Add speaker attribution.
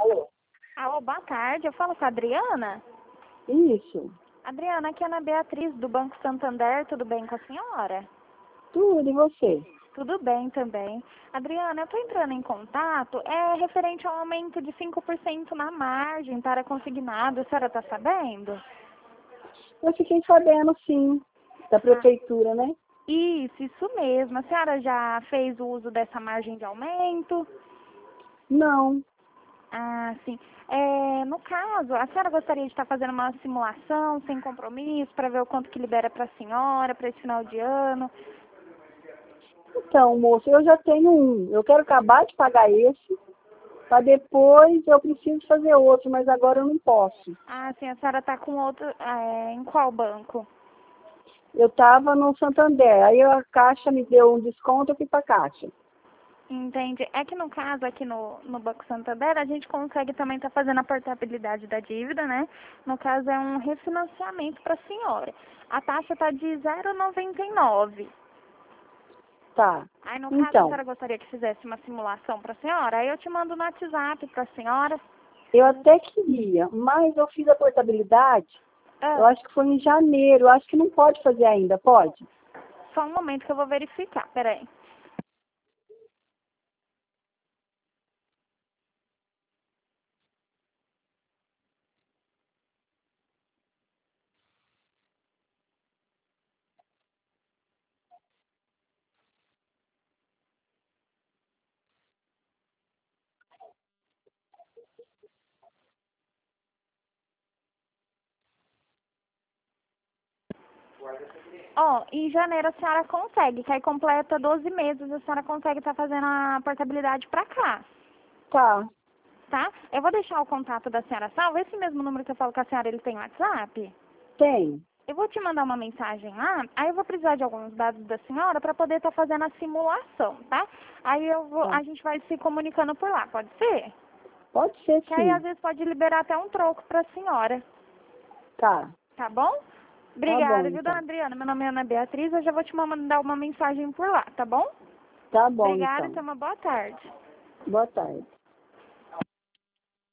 Speaker 1: Alô?
Speaker 2: Alô, boa tarde. Eu falo com a Adriana?
Speaker 1: Isso.
Speaker 2: Adriana, aqui é a Ana Beatriz, do Banco Santander. Tudo bem com a senhora?
Speaker 1: Tudo, e você?
Speaker 2: Tudo bem também. Adriana, eu estou entrando em contato. É referente ao aumento de 5% na margem para consignado. A senhora está sabendo?
Speaker 1: Eu fiquei sabendo, sim, da
Speaker 2: Ah,
Speaker 1: prefeitura, né?
Speaker 2: isso mesmo. A senhora já fez o uso dessa margem de aumento?
Speaker 1: Não.
Speaker 2: Ah, sim. No caso, a senhora gostaria de estar fazendo uma simulação sem compromisso para ver o quanto que libera para a senhora para esse final de ano?
Speaker 1: Então, moço, eu já tenho um. Eu quero acabar de pagar esse, para depois eu preciso fazer outro, mas agora eu não posso.
Speaker 2: Ah, sim, a senhora está com outro. Em qual banco?
Speaker 1: Eu estava no Santander, aí a Caixa me deu um desconto, eu fui para a Caixa.
Speaker 2: Entende? É que no caso, aqui no Banco Santander, a gente consegue também estar fazendo a portabilidade da dívida, né? No caso, é um refinanciamento para a senhora. A taxa está de 0,99.
Speaker 1: Tá.
Speaker 2: Aí, no caso, a
Speaker 1: Então,
Speaker 2: senhora gostaria que fizesse uma simulação para a senhora? Aí eu te mando no WhatsApp para a senhora.
Speaker 1: eu até queria, mas eu fiz a portabilidade, eu
Speaker 2: Ah,
Speaker 1: acho que foi em janeiro, eu acho que não pode fazer ainda, pode?
Speaker 2: só um momento que eu vou verificar, peraí. Ó, em janeiro a senhora consegue, que aí completa 12 meses, a senhora consegue estar fazendo a portabilidade para cá,
Speaker 1: Tá,
Speaker 2: tá? Eu vou deixar o contato da senhora salvo, esse mesmo número que eu falo com a senhora, ele tem WhatsApp?
Speaker 1: tem.
Speaker 2: Eu vou te mandar uma mensagem lá, aí eu vou precisar de alguns dados da senhora para poder estar fazendo a simulação, tá? Aí
Speaker 1: Tá.
Speaker 2: a gente vai se comunicando por lá, pode ser?
Speaker 1: Pode ser
Speaker 2: Que aí às
Speaker 1: sim.
Speaker 2: vezes pode liberar até um troco para a senhora,
Speaker 1: Tá.
Speaker 2: tá bom?
Speaker 1: Tá bom,
Speaker 2: Obrigada, viu, dona
Speaker 1: então.
Speaker 2: Adriana? Meu nome é Ana Beatriz, eu já vou te mandar uma mensagem por lá, tá bom?
Speaker 1: Tá bom,
Speaker 2: Obrigada e
Speaker 1: então.
Speaker 2: tenha uma boa tarde.
Speaker 1: Boa tarde.